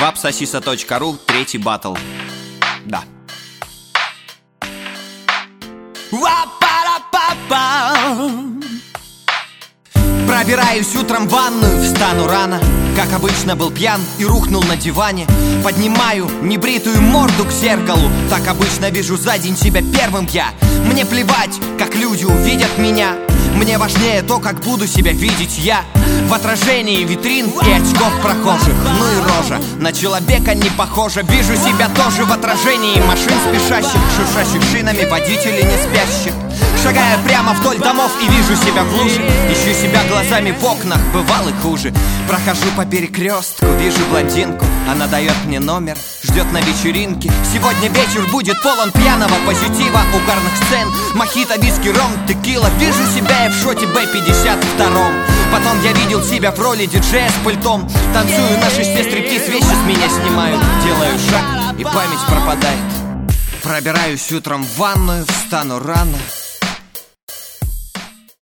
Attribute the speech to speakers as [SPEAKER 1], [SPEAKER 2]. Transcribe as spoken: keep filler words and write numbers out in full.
[SPEAKER 1] бабсосиса точка ру, третий баттл. Да. Пробираюсь утром в ванную, встану рано. Как обычно был пьян и рухнул на диване. Поднимаю небритую морду к зеркалу. Так обычно вижу за день себя первым я. Мне плевать, как люди увидят меня. Мне важнее то, как буду себя видеть я. В отражении витрин и очков прохожих. Ну и рожа на человека не похожа. Вижу себя тоже в отражении машин спешащих, шуршащих шинами водителей не спящих. Шагая прямо вдоль домов и вижу себя в луже. Ищу себя глазами в окнах, бывало хуже. Прохожу по перекрестку, вижу блондинку. Она дает мне номер, ждет на вечеринке. Сегодня вечер будет полон пьяного позитива, угарных сцен, мохито, виски, ром, текила. Вижу себя я в шоте бэ пятьдесят два. Потом я видел себя в роли диджея с пультом. Танцую на шесте стриптиз, вещи с меня снимают. Делаю шаг, и память пропадает. Пробираюсь утром в ванную, встану рано.